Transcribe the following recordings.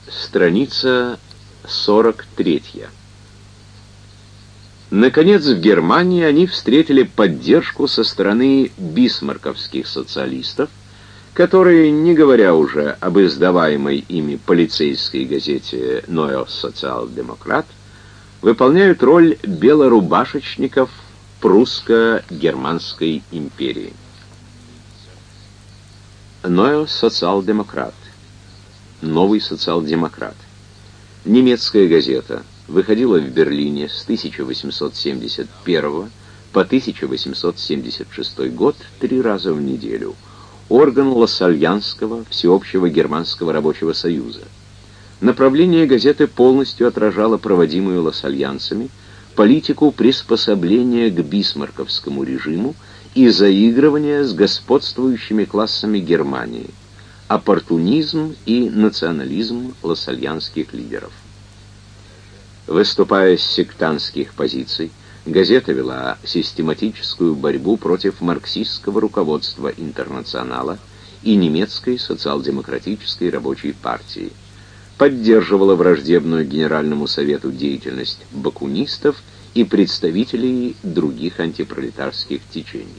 Страница 43. Наконец, в Германии они встретили поддержку со стороны бисмарковских социалистов, которые, не говоря уже об издаваемой ими полицейской газете «Neuer Sozialdemokrat», выполняют роль белорубашечников прусско-германской империи. «Neuer Sozialdemokrat» — «Новый социал-демократ». Немецкая газета выходила в Берлине с 1871 по 1876 год 3 раза в неделю. Орган Лассальянского всеобщего германского рабочего союза. Направление газеты полностью отражало проводимую лассальянцами политику приспособления к бисмарковскому режиму и заигрывания с господствующими классами Германии, оппортунизм и национализм лассальянских лидеров. Выступая с сектантских позиций, газета вела систематическую борьбу против марксистского руководства Интернационала и немецкой социал-демократической рабочей партии, поддерживала враждебную Генеральному Совету деятельность бакунистов и представителей других антипролетарских течений.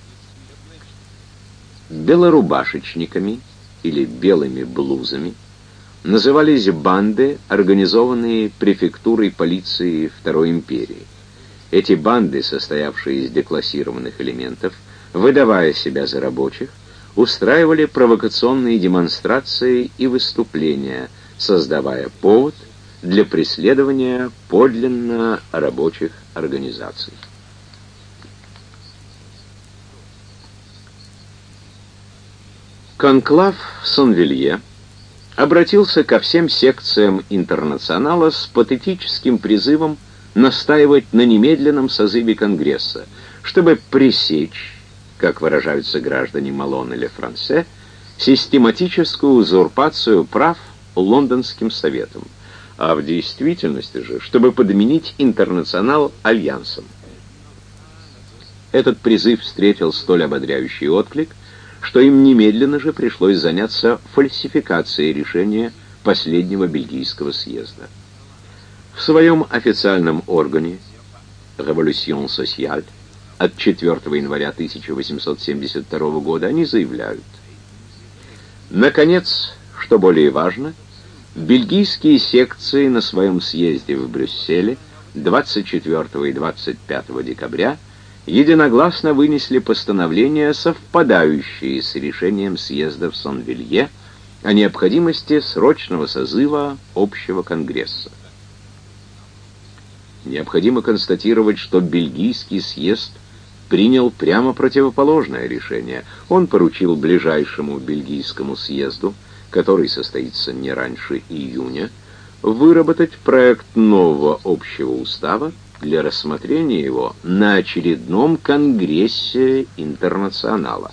Белорубашечниками или белыми блузами назывались банды, организованные префектурой полиции Второй империи. Эти банды, состоявшие из деклассированных элементов, выдавая себя за рабочих, устраивали провокационные демонстрации и выступления, создавая повод для преследования подлинно рабочих организаций. Конклав Сонвилье обратился ко всем секциям Интернационала с патетическим призывом настаивать на немедленном созыве Конгресса, чтобы пресечь, как выражаются граждане Малон или Франсе, систематическую узурпацию прав Лондонским советом, а в действительности же, чтобы подменить Интернационал альянсом. Этот призыв встретил столь ободряющий отклик, что им немедленно же пришлось заняться фальсификацией решения последнего бельгийского съезда. В своем официальном органе «Révolution sociale» от 4 января 1872 года они заявляют: наконец, что более важно, бельгийские секции на своем съезде в Брюсселе 24 и 25 декабря единогласно вынесли постановления, совпадающие с решением съезда в Сонвилье о необходимости срочного созыва общего конгресса. Необходимо констатировать, что бельгийский съезд принял прямо противоположное решение. Он поручил ближайшему бельгийскому съезду, который состоится не раньше июня, выработать проект нового общего устава для рассмотрения его на очередном конгрессе Интернационала.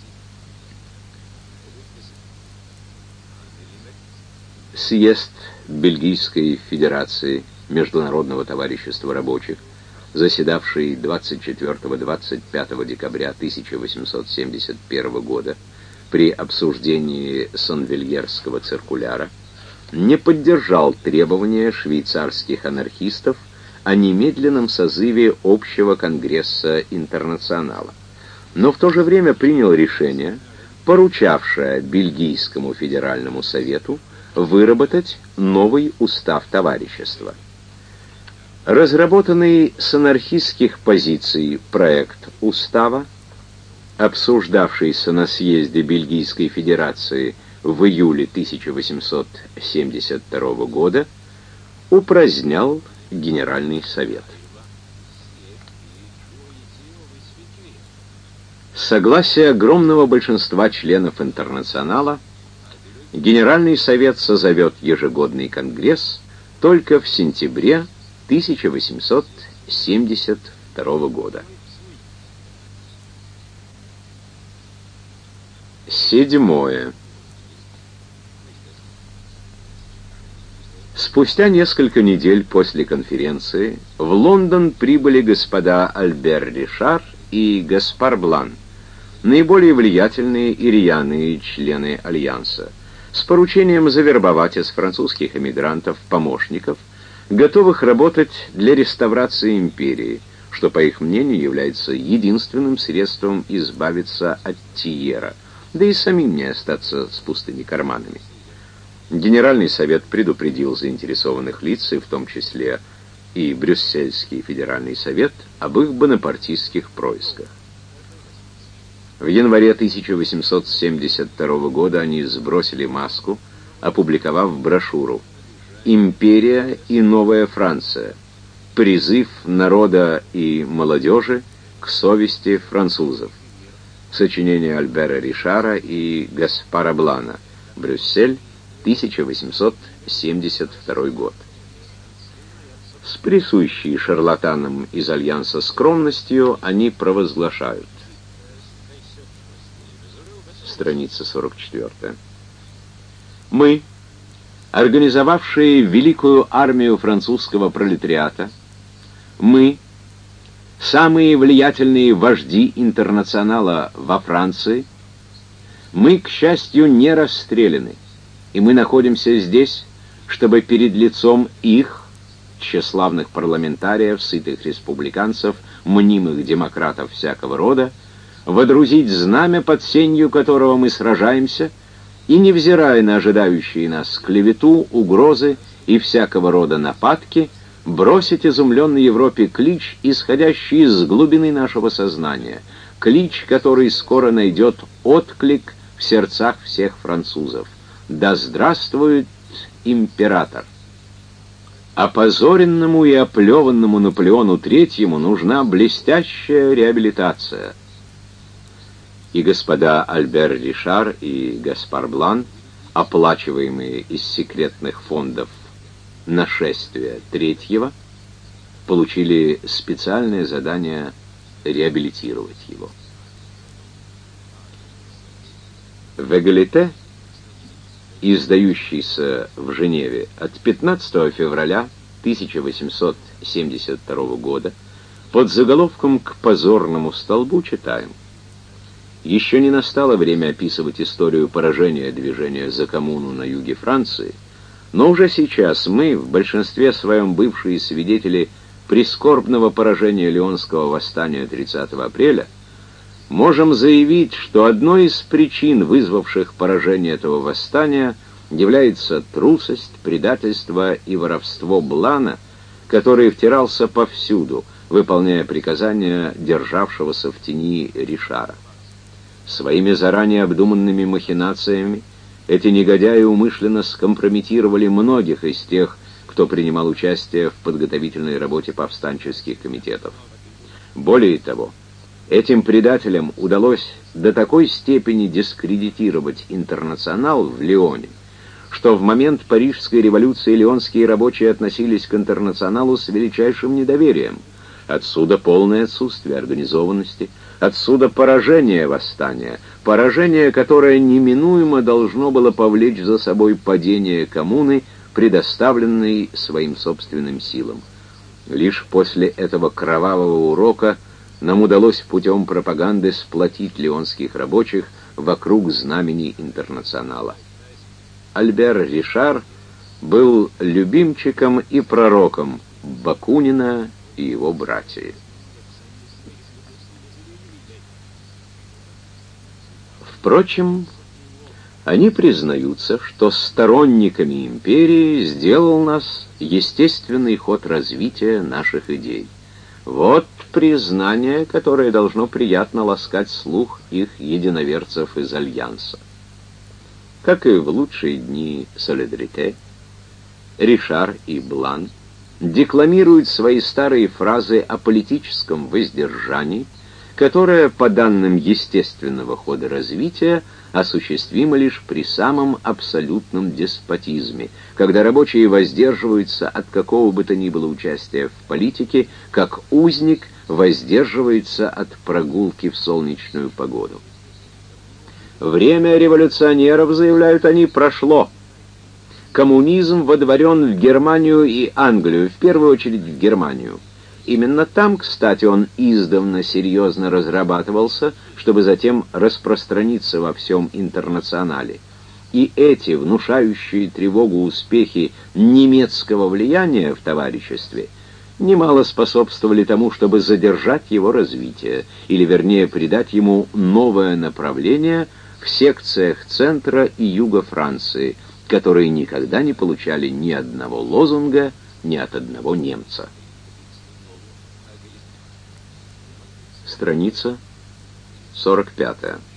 Съезд Бельгийской Федерации Международного товарищества рабочих, заседавший 24-25 декабря 1871 года при обсуждении Сонвильерского циркуляра, не поддержал требования швейцарских анархистов о немедленном созыве общего конгресса Интернационала, но в то же время принял решение, поручавшее Бельгийскому федеральному совету выработать новый устав товарищества. Разработанный с анархистских позиций проект устава, обсуждавшийся на съезде Бельгийской Федерации в июле 1872 года, упразднял Генеральный совет. С согласия огромного большинства членов Интернационала Генеральный совет созовет ежегодный конгресс только в сентябре 1872 года. 7. Спустя несколько недель после конференции в Лондон прибыли господа Альбер Ришар и Гаспар Блан, наиболее влиятельные и рьяные члены Альянса, с поручением завербовать из французских эмигрантов помощников, готовых работать для реставрации империи, что, по их мнению, является единственным средством избавиться от Тиера, да и самим не остаться с пустыми карманами. Генеральный совет предупредил заинтересованных лиц, и в том числе и Брюссельский федеральный совет, об их бонапартистских происках. В январе 1872 года они сбросили маску, опубликовав брошюру «Империя и новая Франция. Призыв народа и молодежи к совести французов». Сочинение Альбера Ришара и Гаспара Блана. Брюссель, 1872 год. С присущей шарлатанам из Альянса скромностью они провозглашают. Страница 44. Мы, организовавшие великую армию французского пролетариата, мы, самые влиятельные вожди интернационала во Франции, мы, к счастью, не расстреляны, и мы находимся здесь, чтобы перед лицом их, тщеславных парламентариев, сытых республиканцев, мнимых демократов всякого рода, водрузить знамя, под сенью которого мы сражаемся, и, невзирая на ожидающие нас клевету, угрозы и всякого рода нападки, бросить изумленной Европе клич, исходящий из глубины нашего сознания, клич, который скоро найдет отклик в сердцах всех французов. Да здравствует император! Опозоренному и оплеванному Наполеону III нужна блестящая реабилитация. И господа Альбер Ришар и Гаспар Блан, оплачиваемые из секретных фондов нашествия III, получили специальное задание реабилитировать его. В «Эгалите», издающийся в Женеве от 15 февраля 1872 года, под заголовком «К позорному столбу» читаем: «Еще не настало время описывать историю поражения движения за коммуну на юге Франции, но уже сейчас мы, в большинстве своем бывшие свидетели прискорбного поражения Лионского восстания 30 апреля, можем заявить, что одной из причин, вызвавших поражение этого восстания, является трусость, предательство и воровство Блана, который втирался повсюду, выполняя приказания державшегося в тени Ришара. Своими заранее обдуманными махинациями эти негодяи умышленно скомпрометировали многих из тех, кто принимал участие в подготовительной работе повстанческих комитетов. Более того, этим предателям удалось до такой степени дискредитировать интернационал в Лионе, что в момент Парижской революции лионские рабочие относились к интернационалу с величайшим недоверием. Отсюда полное отсутствие организованности, отсюда поражение восстания, поражение, которое неминуемо должно было повлечь за собой падение коммуны, предоставленной своим собственным силам. Лишь после этого кровавого урока нам удалось путем пропаганды сплотить лионских рабочих вокруг знамени интернационала. Альбер Ришар был любимчиком и пророком Бакунина и его братьев. Впрочем, они признаются, что сторонниками империи сделал нас естественный ход развития наших идей. Вот признание, которое должно приятно ласкать слух их единоверцев из Альянса. Как и в лучшие дни солидарите, Ришар и Блан декламируют свои старые фразы о политическом воздержании, которое, по данным естественного хода развития, осуществимо лишь при самом абсолютном деспотизме, когда рабочие воздерживаются от какого бы то ни было участия в политике, как узник воздерживается от прогулки в солнечную погоду. Время революционеров, заявляют они, прошло. Коммунизм водворен в Германию и Англию, в первую очередь в Германию. Именно там, кстати, он издавна серьезно разрабатывался, чтобы затем распространиться во всем интернационале. и эти внушающие тревогу успехи немецкого влияния в товариществе немало способствовали тому, чтобы задержать его развитие, или вернее придать ему новое направление в секциях центра и юга Франции, которые никогда не получали ни одного лозунга, ни от одного немца. Страница 45.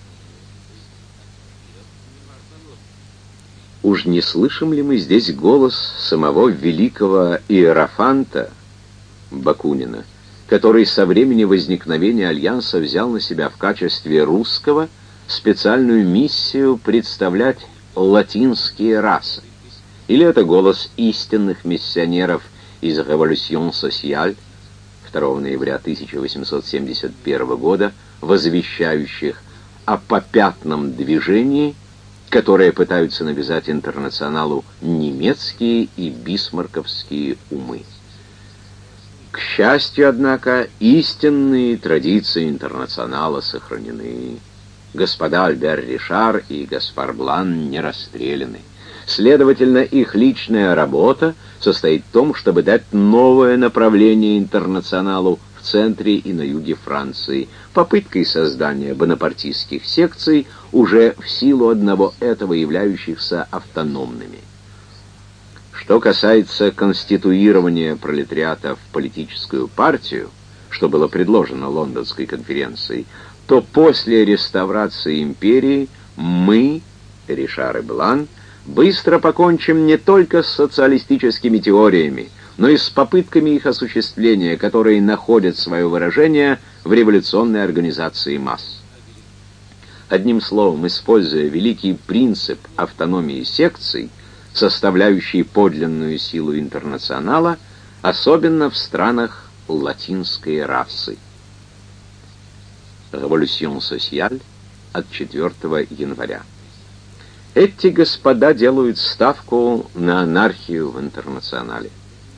Уж не слышим ли мы здесь голос самого великого иерофанта Бакунина, который со времени возникновения Альянса взял на себя в качестве русского специальную миссию представлять латинские расы? Или это голос истинных миссионеров из «Révolution sociale» 2 ноября 1871 года, возвещающих о попятном движении, которые пытаются навязать интернационалу немецкие и бисмарковские умы? К счастью, однако, истинные традиции интернационала сохранены. Господа Альбер Ришар и Гаспар Блан не расстреляны. Следовательно, их личная работа состоит в том, чтобы дать новое направление интернационалу в центре и на юге Франции, попыткой создания бонапартистских секций, уже в силу одного этого являющихся автономными. Что касается конституирования пролетариата в политическую партию, что было предложено Лондонской конференцией, то после реставрации империи мы, Ришар и Блан, быстро покончим не только с социалистическими теориями, но и с попытками их осуществления, которые находят свое выражение в революционной организации масс. Одним словом, используя великий принцип автономии секций, составляющий подлинную силу интернационала, особенно в странах латинской расы. «Révolution sociale» от 4 января. Эти господа делают ставку на анархию в интернационале.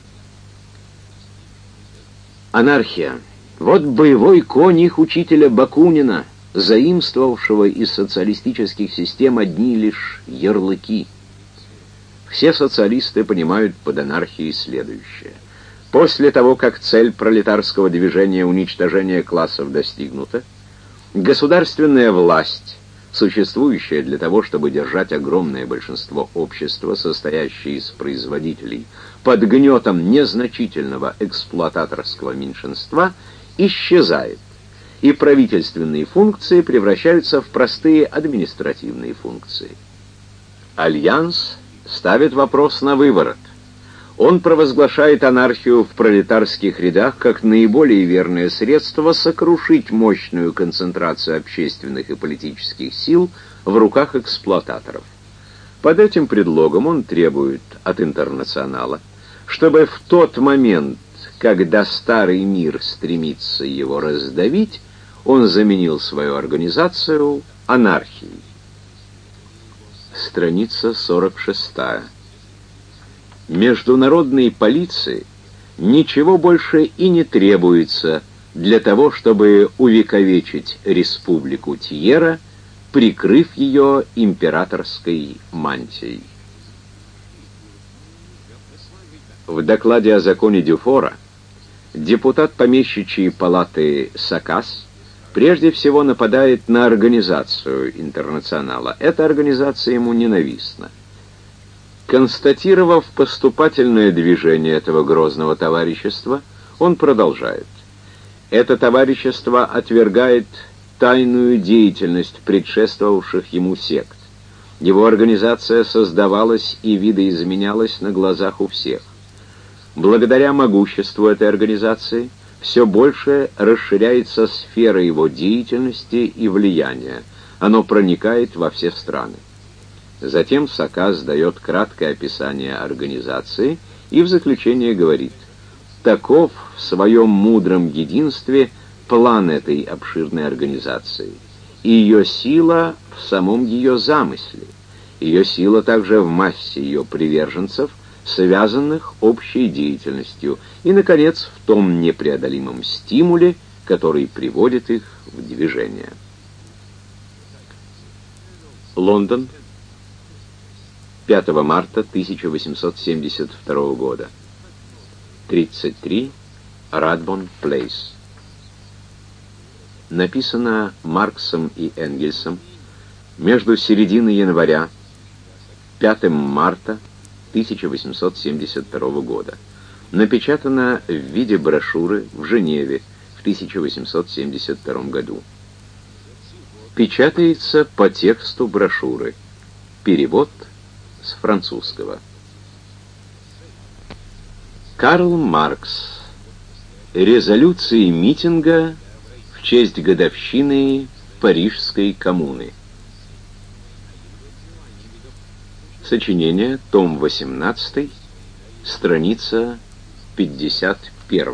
Анархия. Вот боевой конь их учителя Бакунина, заимствовавшего из социалистических систем одни лишь ярлыки. Все социалисты понимают под анархией следующее. После того, как цель пролетарского движения уничтожения классов достигнута, государственная власть, существующая для того, чтобы держать огромное большинство общества, состоящее из производителей, под гнетом незначительного эксплуататорского меньшинства, исчезает, и правительственные функции превращаются в простые административные функции. Альянс ставит вопрос на выворот. Он провозглашает анархию в пролетарских рядах как наиболее верное средство сокрушить мощную концентрацию общественных и политических сил в руках эксплуататоров. Под этим предлогом он требует от интернационала, чтобы в тот момент, когда старый мир стремится его раздавить, он заменил свою организацию анархией. Страница 46. Международной полиции ничего больше и не требуется для того, чтобы увековечить республику Тьера, прикрыв ее императорской мантией. В докладе о законе Дюфора депутат помещичьей палаты Сакас прежде всего нападает на организацию интернационала. Эта организация ему ненавистна. Констатировав поступательное движение этого грозного товарищества, он продолжает. Это товарищество отвергает тайную деятельность предшествовавших ему сект. Его организация создавалась и видоизменялась на глазах у всех. Благодаря могуществу этой организации все больше расширяется сфера его деятельности и влияния. Оно проникает во все страны. Затем Сакас дает краткое описание организации и в заключение говорит: таков в своем мудром единстве план этой обширной организации, и ее сила в самом ее замысле, ее сила также в массе ее приверженцев, связанных общей деятельностью, и, наконец, в том непреодолимом стимуле, который приводит их в движение. Лондон, 5 марта 1872 года. 33 Радбон Плейс. Написано Марксом и Энгельсом между серединой января 5 марта 1872 года. Напечатано в виде брошюры в Женеве в 1872 году. Печатается по тексту брошюры. Перевод с французского. Карл Маркс. Резолюции митинга в честь годовщины Парижской коммуны. Сочинение, том 18, страница 51.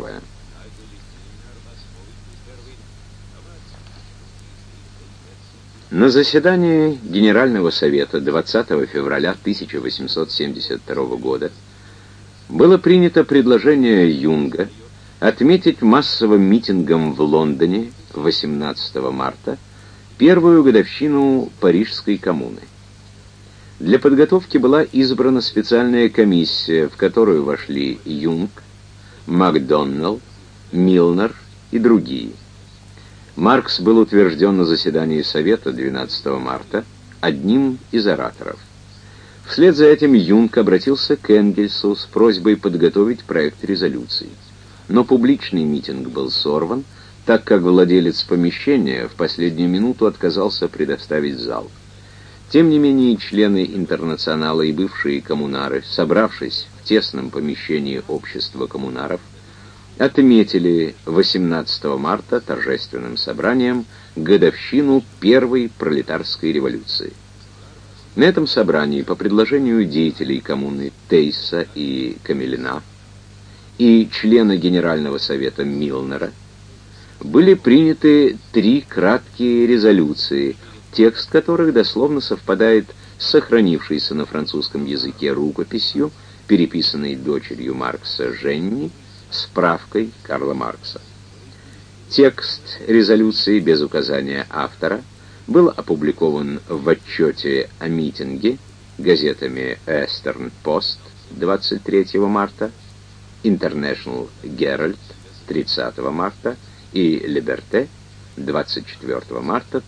На заседании Генерального совета 20 февраля 1872 года было принято предложение Юнга отметить массовым митингом в Лондоне 18 марта первую годовщину Парижской коммуны. Для подготовки была избрана специальная комиссия, в которую вошли Юнг, Макдоналл, Милнер и другие. Маркс был утвержден на заседании Совета 12 марта одним из ораторов. Вслед за этим Юнг обратился к Энгельсу с просьбой подготовить проект резолюции. Но публичный митинг был сорван, так как владелец помещения в последнюю минуту отказался предоставить зал. Тем не менее, члены Интернационала и бывшие коммунары, собравшись в тесном помещении общества коммунаров, отметили 18 марта торжественным собранием годовщину Первой пролетарской революции. На этом собрании по предложению деятелей коммуны Тейса и Камелина и члена Генерального совета Милнера были приняты 3 краткие резолюции, текст которых дословно совпадает с сохранившейся на французском языке рукописью, переписанной дочерью Маркса Женни, справкой Карла Маркса. Текст резолюции без указания автора был опубликован в отчете о митинге газетами Eastern Post 23 марта, International Herald 30 марта и Liberté 24 марта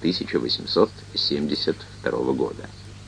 1872 года.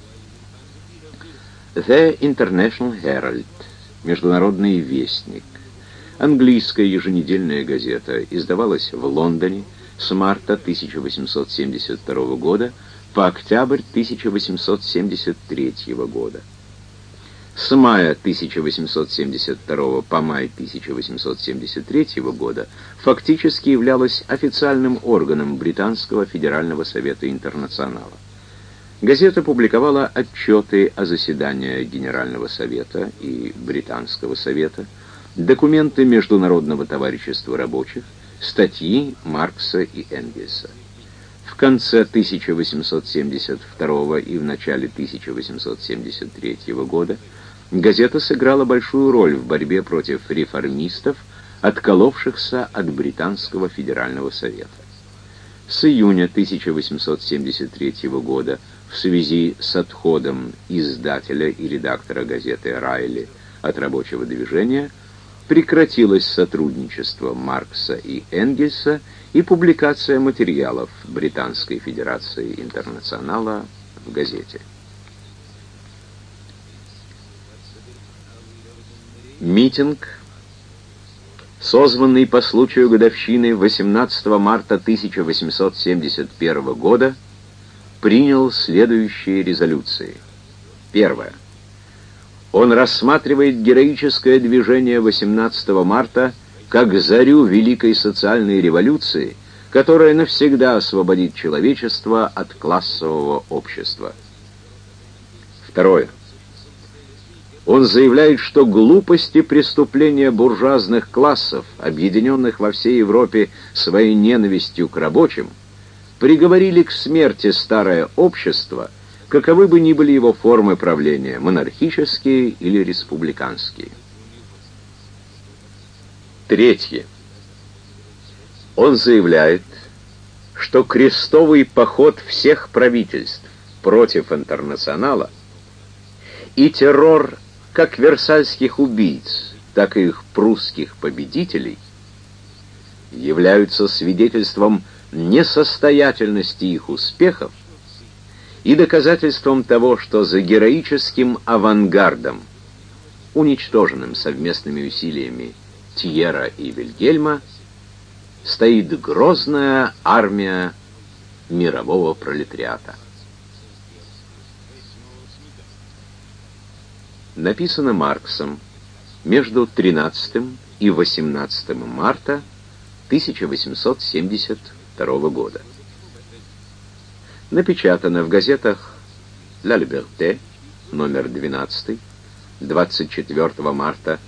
The International Herald, Международный вестник, английская еженедельная газета, издавалась в Лондоне с марта 1872 года по октябрь 1873 года. С мая 1872 по май 1873 года фактически являлась официальным органом Британского федерального совета Интернационала. Газета публиковала отчеты о заседании Генерального совета и Британского совета, документы Международного товарищества рабочих, статьи Маркса и Энгельса. В конце 1872 и в начале 1873 года газета сыграла большую роль в борьбе против реформистов, отколовшихся от Британского федерального совета. С июня 1873 года в связи с отходом издателя и редактора газеты Райли от рабочего движения прекратилось сотрудничество Маркса и Энгельса и публикация материалов Британской Федерации Интернационала в газете. Митинг, созванный по случаю годовщины 18 марта 1871 года, принял следующие резолюции. Первое. Он рассматривает героическое движение 18 марта как зарю великой социальной революции, которая навсегда освободит человечество от классового общества. Второе. Он заявляет, что глупость и преступления буржуазных классов, объединенных во всей Европе своей ненавистью к рабочим, приговорили к смерти старое общество, каковы бы ни были его формы правления, монархические или республиканские. Третье. Он заявляет, что крестовый поход всех правительств против Интернационала И террор как версальских убийц, так и их прусских победителей являются свидетельством несостоятельности их успехов и доказательством того, что за героическим авангардом, уничтоженным совместными усилиями Тьера и Вильгельма, стоит грозная армия мирового пролетариата. Написано Марксом между 13 и 18 марта 1872 года. Напечатано в газетах «La Liberté», номер 12, 24 марта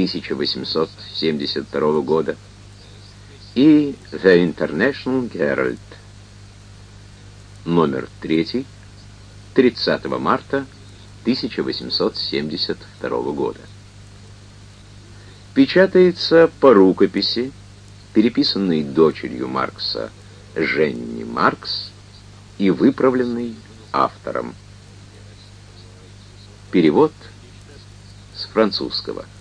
1872 года, и «The International Herald», номер 3, 30 марта 1872 года. Печатается по рукописи, переписанной дочерью Маркса Женни Маркс и выправленной автором. Перевод с французского.